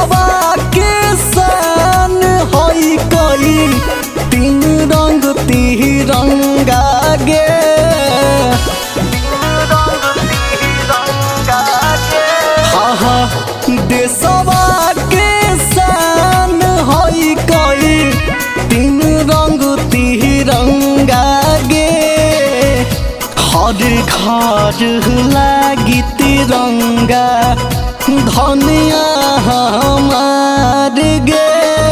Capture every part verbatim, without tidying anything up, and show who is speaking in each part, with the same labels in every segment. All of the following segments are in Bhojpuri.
Speaker 1: देशवा के शान हई कई तीन रंग तिरंगा गे। हाँ हाँ देशवा के शान हई कई तीन रंग तिरंगा गे। हर घर लागी तिरंगा धनिया हमार गे।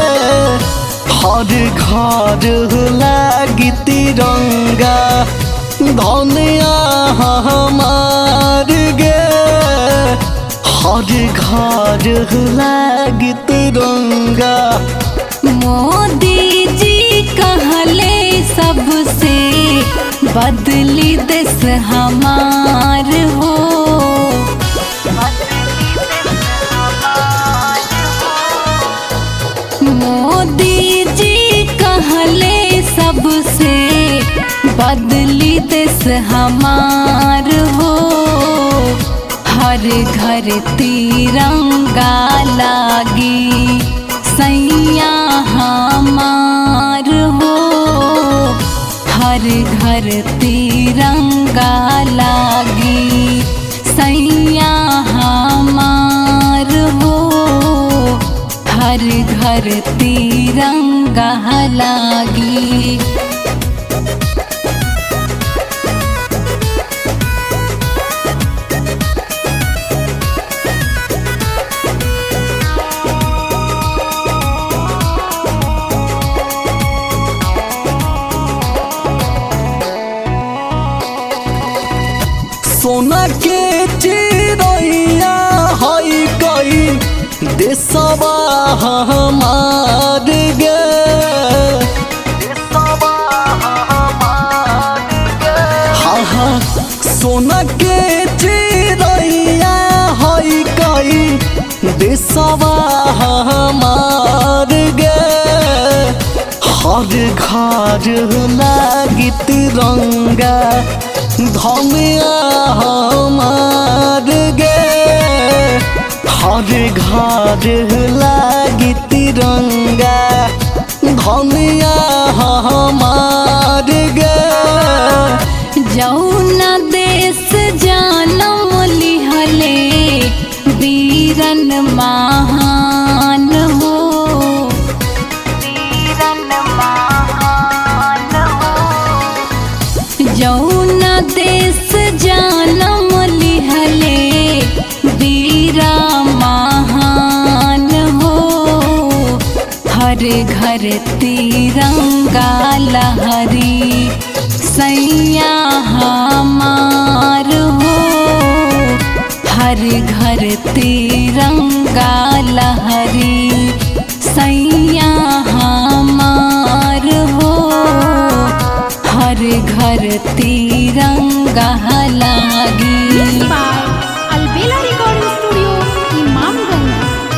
Speaker 1: हर घर लागी तिरंगा धनिया हमार गे। हर घर लागी तिरंगा।
Speaker 2: मोदी जी कहले सबसे बदली देश हमार हो। मोदी जी कहले सबसे बदली देश हमार हो। हर घर तिरंगा लागी सैया हमार हो। हर घर तिरंगा लागी सैया हमार हो। हर घर तिरंगा लागी।
Speaker 1: सोना के चिड़ैया हई कई देशवा हमार गे। हाँ हाँ सोना के चिड़ैया हई कई देशवा हमार गे। हर घर लागी तिरंगा धनिया हमार गे। हर घर लागी तिरंगा धनिया हमार गे।
Speaker 2: जौना देश जानम लिहले वीरन महान हो। वीरन महान हो। जौना देश जानम लिहले वीरा महान हो। हर घर तिरंगा लहरी सैया हमार हो। हर घर तिरंगा लहरी सैया हमार हो। हर घर तिरंगा लागी।
Speaker 3: Albela recording studio Imamganj.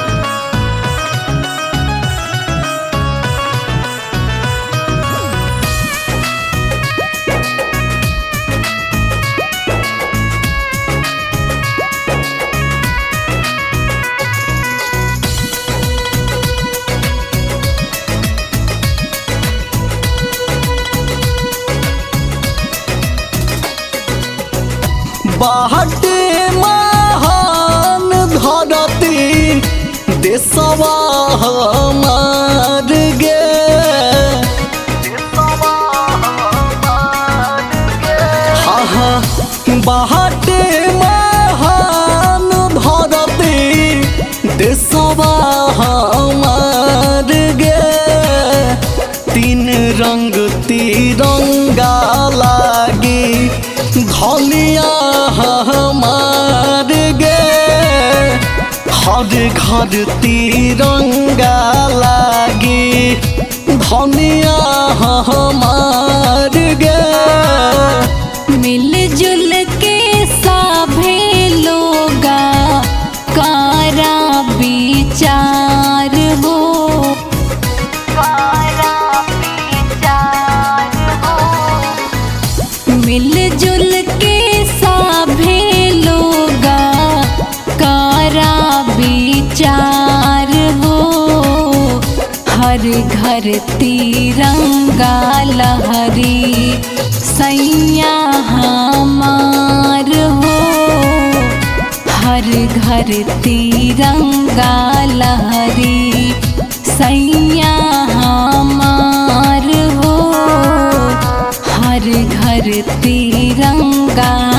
Speaker 1: बाटे महान धरती देशवा हमार गे। हाँ हाँ बाटे महान धरती देशवा हमार गे। तीन रंग तिरंगा लागी धनिया हमार गे। हर घर तिरंगा लागी धनिया हमार गे।
Speaker 2: मिलजुल के सभे लोगा कारा विचार हो। कारा विचार हो। मिलजुल के सभे लोगा कारा विचार घर तिरंगा लहरी सैया हमार हो। हर घर तिरंगा लहरी सैया हमार हो। हर घर तिरंगा